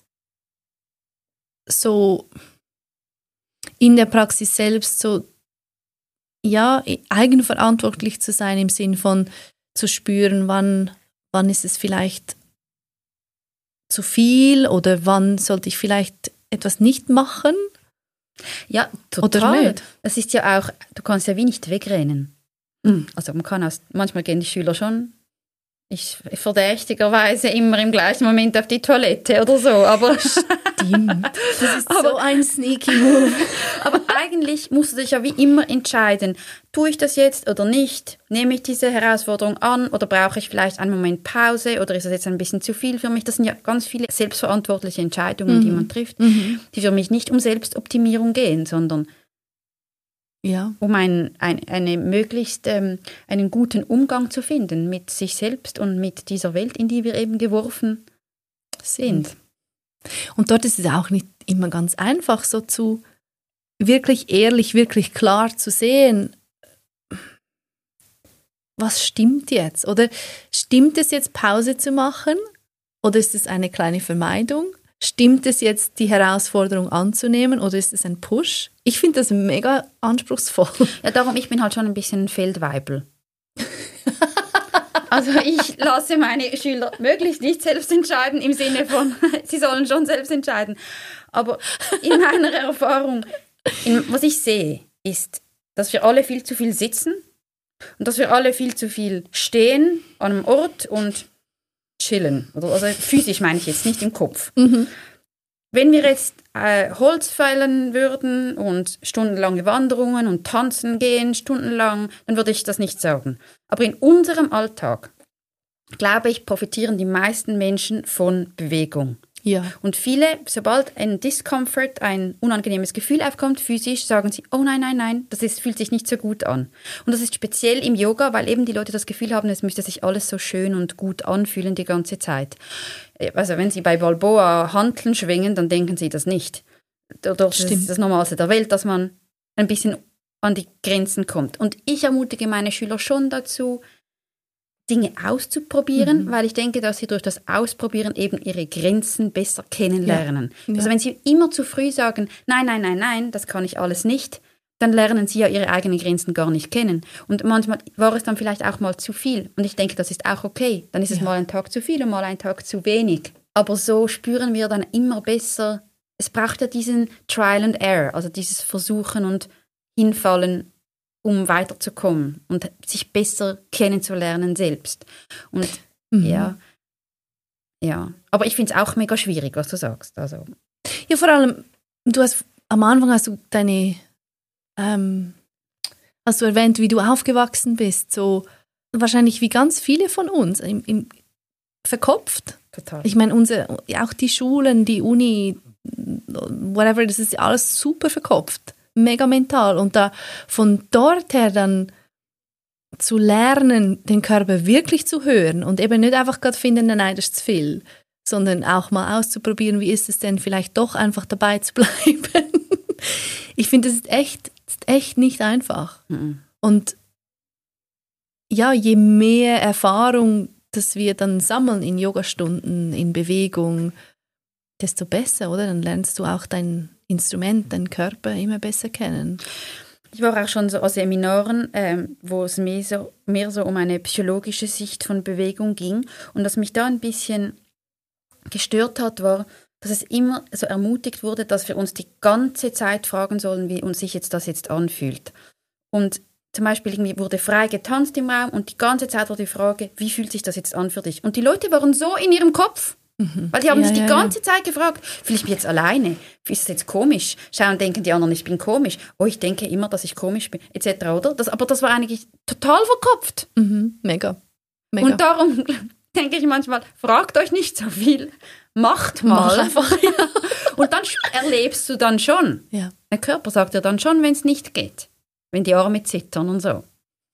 so in der Praxis selbst so, ja, eigenverantwortlich zu sein im Sinn von zu spüren, wann, wann ist es vielleicht zu viel oder wann sollte ich vielleicht etwas nicht machen? Ja, total. Oder nicht? Es ist ja auch, du kannst ja wie nicht wegrennen. Also man kann aus, manchmal gehen die Schüler schon, ich verdächtigerweise immer im gleichen Moment auf die Toilette oder so, aber stimmt. Das ist aber, so ein sneaky Move. Aber eigentlich musst du dich ja wie immer entscheiden, tue ich das jetzt oder nicht? Nehme ich diese Herausforderung an oder brauche ich vielleicht einen Moment Pause oder ist das jetzt ein bisschen zu viel für mich? Das sind ja ganz viele selbstverantwortliche Entscheidungen, mhm. die man trifft, mhm. die für mich nicht um Selbstoptimierung gehen, sondern ja. um ein, ein, eine möglichst ähm, einen guten Umgang zu finden mit sich selbst und mit dieser Welt, in die wir eben geworfen sind. Und dort ist es auch nicht immer ganz einfach, so zu wirklich ehrlich, wirklich klar zu sehen, was stimmt jetzt? Oder stimmt es jetzt, Pause zu machen? Oder ist es eine kleine Vermeidung? Stimmt es jetzt, die Herausforderung anzunehmen oder ist es ein Push? Ich finde das mega anspruchsvoll. Ja, darum, ich bin halt schon ein bisschen ein Feldweibel. Also ich lasse meine Schüler möglichst nicht selbst entscheiden, im Sinne von, sie sollen schon selbst entscheiden. Aber in meiner Erfahrung, in, was ich sehe, ist, dass wir alle viel zu viel sitzen und dass wir alle viel zu viel stehen an einem Ort und chillen. Also physisch meine ich jetzt, nicht im Kopf. Mhm. Wenn wir jetzt äh, Holz fällen würden und stundenlange Wanderungen und tanzen gehen, stundenlang, dann würde ich das nicht sagen. Aber in unserem Alltag, glaube ich, profitieren die meisten Menschen von Bewegung. Ja. Und viele, sobald ein Discomfort, ein unangenehmes Gefühl aufkommt, physisch, sagen sie, oh nein, nein, nein, das ist, fühlt sich nicht so gut an. Und das ist speziell im Yoga, weil eben die Leute das Gefühl haben, es müsste sich alles so schön und gut anfühlen die ganze Zeit. Also wenn sie bei Balboa Hanteln schwingen, dann denken sie das nicht. Das ist das Normalste der Welt, dass man ein bisschen an die Grenzen kommt. Und ich ermutige meine Schüler schon dazu, Dinge auszuprobieren, mhm. weil ich denke, dass sie durch das Ausprobieren eben ihre Grenzen besser kennenlernen. Ja. Ja. Also wenn sie immer zu früh sagen, nein, nein, nein, nein, das kann ich alles nicht, dann lernen sie ja ihre eigenen Grenzen gar nicht kennen. Und manchmal war es dann vielleicht auch mal zu viel. Und ich denke, das ist auch okay. Dann ist es ja. mal ein Tag zu viel und mal ein Tag zu wenig. Aber so spüren wir dann immer besser, es braucht ja diesen Trial and Error, also dieses Versuchen und Hinfallen, um weiterzukommen und sich besser kennenzulernen selbst. Und mhm. ja, ja. Aber ich finde es auch mega schwierig, was du sagst. Also. Ja, vor allem, du hast am Anfang hast du deine, ähm, hast du erwähnt, wie du aufgewachsen bist, so wahrscheinlich wie ganz viele von uns, im, im, verkopft. Total. Ich meine, unsere, auch die Schulen, die Uni, whatever, das ist alles super verkopft. Mega mental. Und da von dort her dann zu lernen, den Körper wirklich zu hören und eben nicht einfach gerade finden, nein, das ist zu viel, sondern auch mal auszuprobieren, wie ist es denn, vielleicht doch einfach dabei zu bleiben. Ich finde, das ist echt, das ist echt nicht einfach. Mhm. Und ja, je mehr Erfahrung, dass wir dann sammeln in Yogastunden, in Bewegung, desto besser, oder? Dann lernst du auch dein Instrument, deinen Körper immer besser kennen. Ich war auch schon so an Seminaren, ähm, wo es mehr so, mehr so um eine psychologische Sicht von Bewegung ging. Und was mich da ein bisschen gestört hat, war, dass es immer so ermutigt wurde, dass wir uns die ganze Zeit fragen sollen, wie uns sich jetzt das jetzt anfühlt. Und zum Beispiel irgendwie wurde frei getanzt im Raum und die ganze Zeit war die Frage, wie fühlt sich das jetzt an für dich? Und die Leute waren so in ihrem Kopf, mhm. weil die haben ja, sich die ja, ganze ja. Zeit gefragt, fühle ich mich jetzt alleine? Ist das jetzt komisch? Schauen, denken die anderen, ich bin komisch. Oh, ich denke immer, dass ich komisch bin, et cetera, oder? Das, aber das war eigentlich total verkopft. Mhm. Mega. Mega. Und darum denke ich manchmal, fragt euch nicht so viel, macht mal. Mach einfach. Und dann erlebst du dann schon. Ja. Der Körper sagt dir dann schon, wenn es nicht geht. Wenn die Arme zittern und so.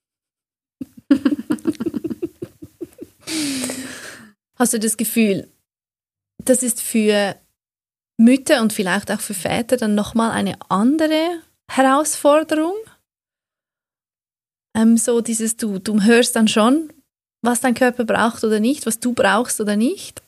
Hast du das Gefühl, das ist für Mütter und vielleicht auch für Väter dann nochmal eine andere Herausforderung? Ähm, so dieses, du, du hörst dann schon, was dein Körper braucht oder nicht, was du brauchst oder nicht?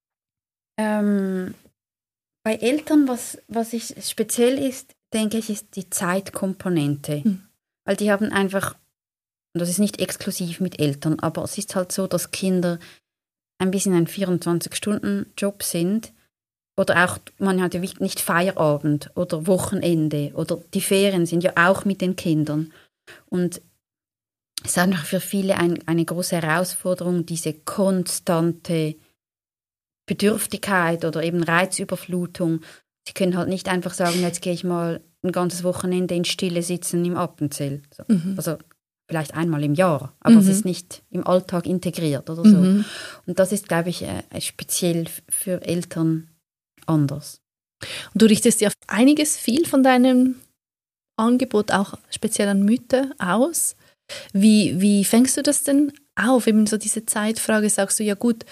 Ähm, bei Eltern, was, was ich speziell ist, denke ich, ist die Zeitkomponente. Hm. Weil die haben einfach, und das ist nicht exklusiv mit Eltern, aber es ist halt so, dass Kinder ein bisschen ein vierundzwanzig-Stunden-Job sind. Oder auch, man hat ja nicht Feierabend oder Wochenende oder die Ferien sind ja auch mit den Kindern. Und es ist einfach für viele ein, eine große Herausforderung, diese konstante Bedürftigkeit oder eben Reizüberflutung. Sie können halt nicht einfach sagen, jetzt gehe ich mal ein ganzes Wochenende in Stille sitzen im Appenzell. So. Mhm. Also vielleicht einmal im Jahr, aber mhm. es ist nicht im Alltag integriert oder so. Mhm. Und das ist, glaube ich, äh, speziell für Eltern anders. Und du richtest ja einiges viel von deinem Angebot auch speziell an Mütter aus. Wie, wie fängst du das denn auf? Eben so diese Zeitfrage, sagst du, ja gut,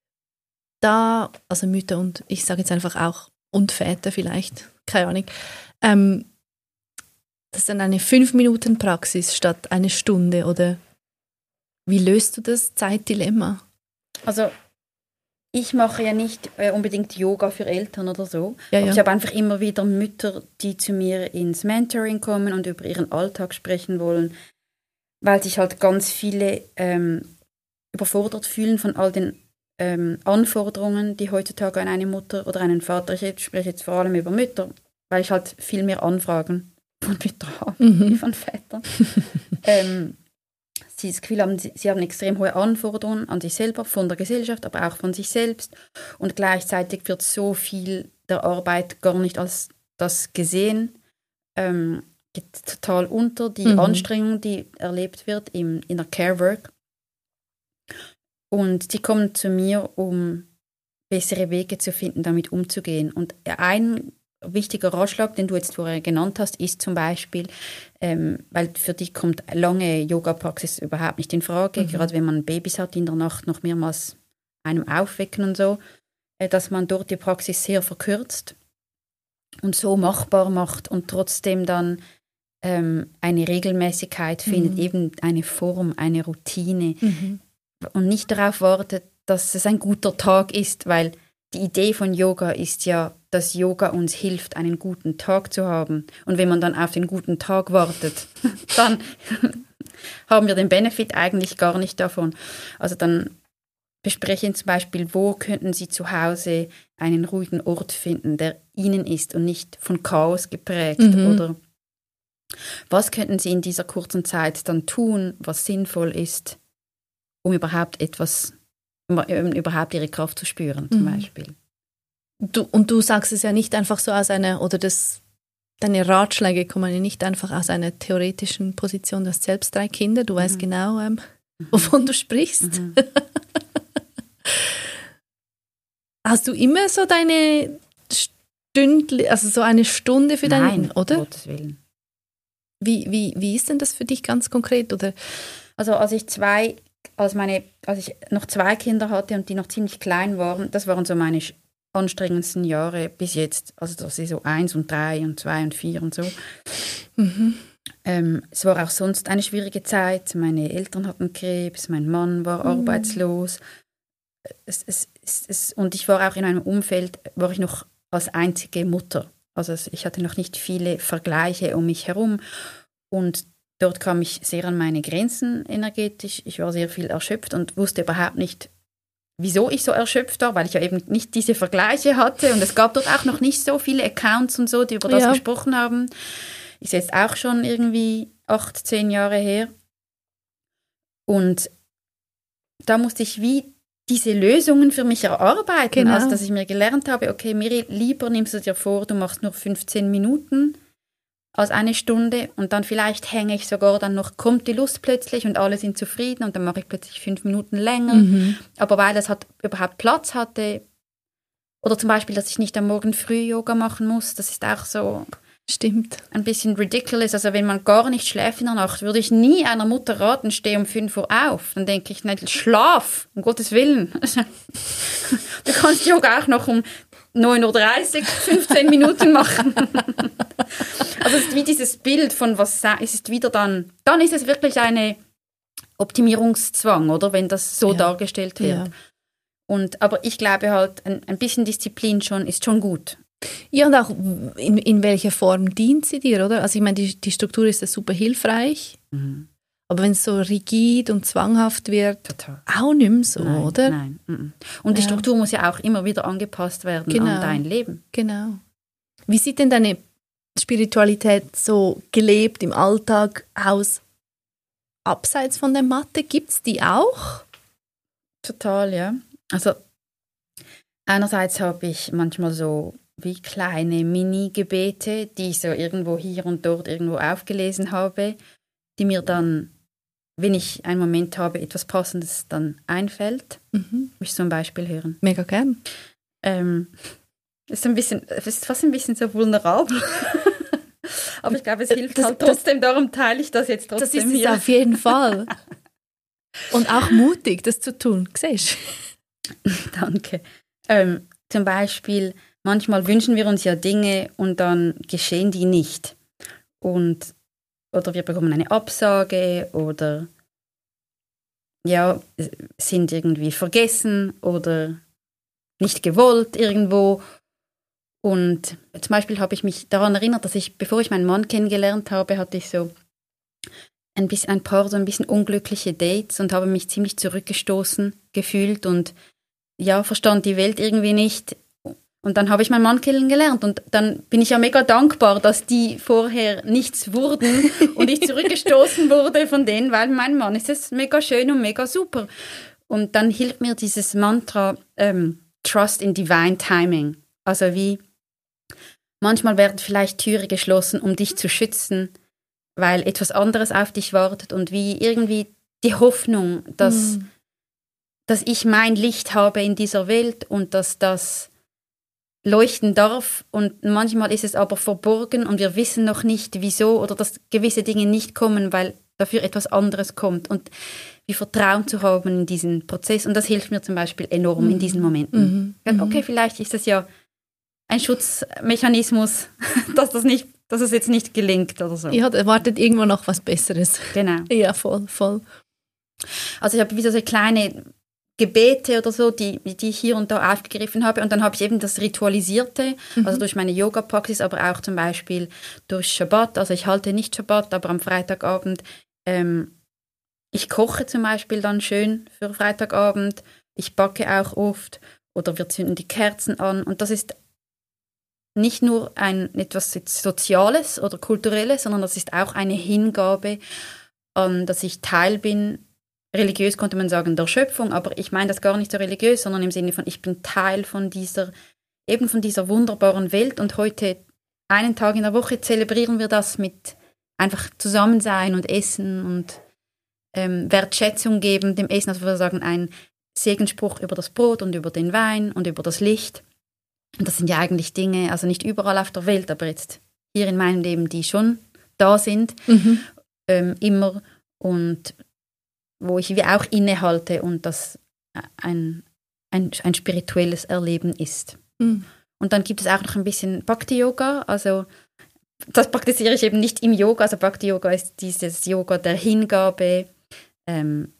da, also Mütter und ich sage jetzt einfach auch und Väter vielleicht, keine Ahnung, ähm, das ist dann eine fünf-Minuten-Praxis statt eine Stunde oder wie löst du das Zeitdilemma? Also ich mache ja nicht äh, unbedingt Yoga für Eltern oder so, ja, aber ja. ich habe einfach immer wieder Mütter, die zu mir ins Mentoring kommen und über ihren Alltag sprechen wollen, weil sich halt ganz viele ähm, überfordert fühlen von all den ähm, Anforderungen, die heutzutage an eine Mutter oder einen Vater, ich spreche jetzt vor allem über Mütter, weil ich halt viel mehr Anfragen von Müttern habe, mhm. wie von Vätern. ähm, sie das Gefühl haben, sie, sie haben extrem hohe Anforderungen an sich selber, von der Gesellschaft, aber auch von sich selbst. Und gleichzeitig wird so viel der Arbeit gar nicht als das gesehen. Ähm, geht total unter, die mhm. Anstrengung, die erlebt wird im, in der Care Work. Und die kommen zu mir, um bessere Wege zu finden, damit umzugehen. Und ein wichtiger Ratschlag, den du jetzt vorher genannt hast, ist zum Beispiel, ähm, weil für dich kommt lange Yoga-Praxis überhaupt nicht in Frage, mhm. gerade wenn man Babys hat, die in der Nacht noch mehrmals einem aufwecken und so, äh, dass man dort die Praxis sehr verkürzt und so machbar macht und trotzdem dann ähm, eine Regelmäßigkeit findet, mhm. eben eine Form, eine Routine mhm. und nicht darauf wartet, dass es ein guter Tag ist, weil die Idee von Yoga ist ja, dass Yoga uns hilft, einen guten Tag zu haben. Und wenn man dann auf den guten Tag wartet, dann haben wir den Benefit eigentlich gar nicht davon. Also dann besprechen zum Beispiel, wo könnten Sie zu Hause einen ruhigen Ort finden, der Ihnen ist und nicht von Chaos geprägt. Mhm. Oder was könnten Sie in dieser kurzen Zeit dann tun, was sinnvoll ist, um überhaupt etwas um überhaupt ihre Kraft zu spüren, zum mhm. Beispiel. Du, und du sagst es ja nicht einfach so aus einer, oder das, deine Ratschläge kommen ja nicht einfach aus einer theoretischen Position, du hast selbst drei Kinder, du mhm. weißt genau, ähm, wovon du sprichst. Mhm. Hast du immer so deine Stündli, also so eine Stunde für deinen, oder? Nein, Gottes Willen. Wie, wie, wie ist denn das für dich ganz konkret? Oder? Also als ich zwei Als, meine, als ich noch zwei Kinder hatte und die noch ziemlich klein waren, das waren so meine anstrengendsten Jahre bis jetzt. Also das ist so eins und drei und zwei und vier und so. Mhm. Ähm, es war auch sonst eine schwierige Zeit. Meine Eltern hatten Krebs, mein Mann war mhm. arbeitslos. Es, es, es, es, und ich war auch in einem Umfeld, war ich noch als einzige Mutter. Also ich hatte noch nicht viele Vergleiche um mich herum. Und dort kam ich sehr an meine Grenzen energetisch. Ich war sehr viel erschöpft und wusste überhaupt nicht, wieso ich so erschöpft war, weil ich ja eben nicht diese Vergleiche hatte. Und es gab dort auch noch nicht so viele Accounts und so, die über das ja. gesprochen haben. Ist jetzt auch schon irgendwie acht, zehn Jahre her. Und da musste ich wie diese Lösungen für mich erarbeiten. Genau. Also, dass ich mir gelernt habe, okay, Miri, lieber nimmst du dir vor, du machst nur fünfzehn Minuten als eine Stunde und dann vielleicht hänge ich sogar dann noch, kommt die Lust plötzlich und alle sind zufrieden und dann mache ich plötzlich fünf Minuten länger. Mhm. Aber weil es hat, überhaupt Platz hatte oder zum Beispiel, dass ich nicht am Morgen früh Yoga machen muss, das ist auch so Stimmt. ein bisschen ridiculous. Also wenn man gar nicht schläft in der Nacht, würde ich nie einer Mutter raten, steh um fünf Uhr auf. Dann denke ich, nicht, schlaf, um Gottes Willen. Du kannst Yoga auch noch um neun Uhr dreißig, fünfzehn Minuten machen. Also es ist wie dieses Bild von was, es ist wieder dann, dann ist es wirklich eine Optimierungszwang, oder, wenn das so ja. dargestellt wird. Ja. Und, aber ich glaube halt, ein, ein bisschen Disziplin schon ist schon gut. Ja, und auch in, in welcher Form dient sie dir, oder? Also ich meine, die, die Struktur ist ja super hilfreich, mhm. aber wenn es so rigid und zwanghaft wird, Total. Auch nicht mehr so, nein, oder? Nein. Mhm. Und die ja. Struktur muss ja auch immer wieder angepasst werden genau. an dein Leben. Genau. Wie sieht denn deine Spiritualität so gelebt im Alltag aus, abseits von der Matte? Gibt es die auch? Total, ja. Also einerseits habe ich manchmal so wie kleine Mini-Gebete, die ich so irgendwo hier und dort irgendwo aufgelesen habe, die mir dann, wenn ich einen Moment habe, etwas Passendes dann einfällt. Mhm. Will ich so ein Beispiel hören? Mega gern. Ähm, ist ein bisschen, es ist fast ein bisschen so vulnerabel. Aber ich glaube, es hilft das, halt trotzdem, das, darum teile ich das jetzt trotzdem hier. Das ist hier. Es auf jeden Fall. Und auch mutig, das zu tun, siehst du? Danke. Ähm, zum Beispiel, manchmal wünschen wir uns ja Dinge und dann geschehen die nicht. Und, oder wir bekommen eine Absage oder ja, sind irgendwie vergessen oder nicht gewollt irgendwo. Und zum Beispiel habe ich mich daran erinnert, dass ich, bevor ich meinen Mann kennengelernt habe, hatte ich so ein, bisschen, ein paar so ein bisschen unglückliche Dates und habe mich ziemlich zurückgestoßen gefühlt und ja, verstand die Welt irgendwie nicht. Und dann habe ich meinen Mann kennengelernt und dann bin ich ja mega dankbar, dass die vorher nichts wurden und ich zurückgestoßen wurde von denen, weil mein Mann ist es mega schön und mega super. Und dann hilft mir dieses Mantra ähm, Trust in Divine Timing. Also wie manchmal werden vielleicht Türen geschlossen, um dich zu schützen, weil etwas anderes auf dich wartet und wie irgendwie die Hoffnung, dass, mm. dass ich mein Licht habe in dieser Welt und dass das leuchten darf. Und manchmal ist es aber verborgen und wir wissen noch nicht, wieso oder dass gewisse Dinge nicht kommen, weil dafür etwas anderes kommt. Und wie Vertrauen zu haben in diesen Prozess. Und das hilft mir zum Beispiel enorm mhm. in diesen Momenten. Mhm. Okay, vielleicht ist das ja ein Schutzmechanismus, dass das nicht, dass es jetzt nicht gelingt oder so. Ja, erwartet irgendwo noch was Besseres. Genau. Ja, voll, voll. Also ich habe wieder so kleine Gebete oder so, die, die ich hier und da aufgegriffen habe. Und dann habe ich eben das Ritualisierte, mhm. also durch meine Yoga-Praxis, aber auch zum Beispiel durch Schabbat. Also ich halte nicht Schabbat, aber am Freitagabend ähm, ich koche zum Beispiel dann schön für Freitagabend. Ich backe auch oft oder wir zünden die Kerzen an. Und das ist nicht nur ein etwas Soziales oder Kulturelles, sondern das ist auch eine Hingabe an, dass ich Teil bin. Religiös könnte man sagen, der Schöpfung, aber ich meine das gar nicht so religiös, sondern im Sinne von, ich bin Teil von dieser, eben von dieser wunderbaren Welt. Und heute, einen Tag in der Woche, zelebrieren wir das mit einfach Zusammensein und Essen und ähm, Wertschätzung geben dem Essen. Also wir sagen einen Segensspruch über das Brot und über den Wein und über das Licht. Und das sind ja eigentlich Dinge, also nicht überall auf der Welt, aber jetzt hier in meinem Leben, die schon da sind, mhm. ähm, immer und wo ich wie auch innehalte und das ein, ein, ein spirituelles Erleben ist. Mhm. Und dann gibt es auch noch ein bisschen Bhakti-Yoga, also das praktiziere ich eben nicht im Yoga, also Bhakti-Yoga ist dieses Yoga der Hingabe, ähm,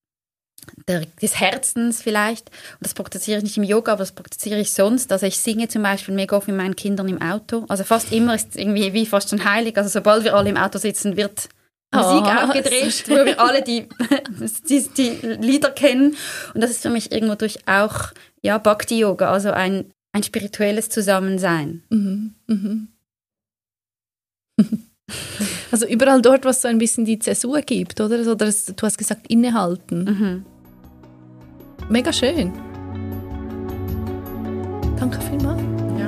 der, des Herzens vielleicht. Und das praktiziere ich nicht im Yoga, aber das praktiziere ich sonst. Also ich singe zum Beispiel mega oft mit meinen Kindern im Auto. Also fast immer ist es irgendwie wie fast schon heilig. Also sobald wir alle im Auto sitzen, wird Musik oh, aufgedreht, so wo wir alle die, die, die Lieder kennen. Und das ist für mich irgendwo durch auch ja, Bhakti-Yoga, also ein, ein spirituelles Zusammensein. Mhm, mhm. Also überall dort, was so ein bisschen die Zäsur gibt, oder? Oder das, du hast gesagt, innehalten. Mhm. Mega schön. Danke vielmals. Ja.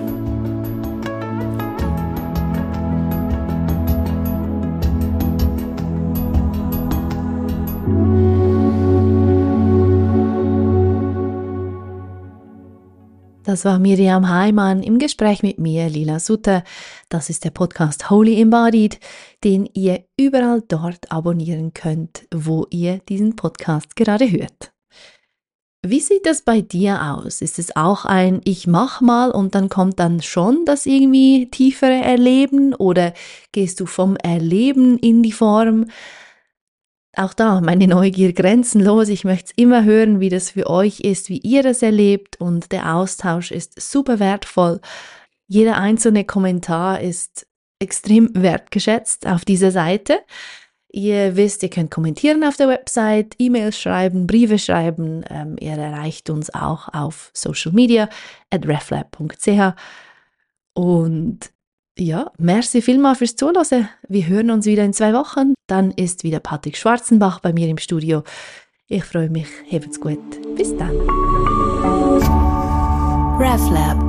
Das war Miriam Heimann im Gespräch mit mir, Lila Sutter. Das ist der Podcast Holy Embodied, den ihr überall dort abonnieren könnt, wo ihr diesen Podcast gerade hört. Wie sieht das bei dir aus? Ist es auch ein Ich mach mal und dann kommt dann schon das irgendwie tiefere Erleben oder gehst du vom Erleben in die Form? Auch da, meine Neugier grenzenlos. Ich möchte es immer hören, wie das für euch ist, wie ihr das erlebt und der Austausch ist super wertvoll. Jeder einzelne Kommentar ist extrem wertgeschätzt auf dieser Seite. Ihr wisst, ihr könnt kommentieren auf der Website, E-Mails schreiben, Briefe schreiben. Ähm, ihr erreicht uns auch auf Social Media at reflab punkt c h. Und ja, merci vielmals fürs Zuhören. Wir hören uns wieder in zwei Wochen. Dann ist wieder Patrick Schwarzenbach bei mir im Studio. Ich freue mich. Habt's gut. Bis dann. RefLab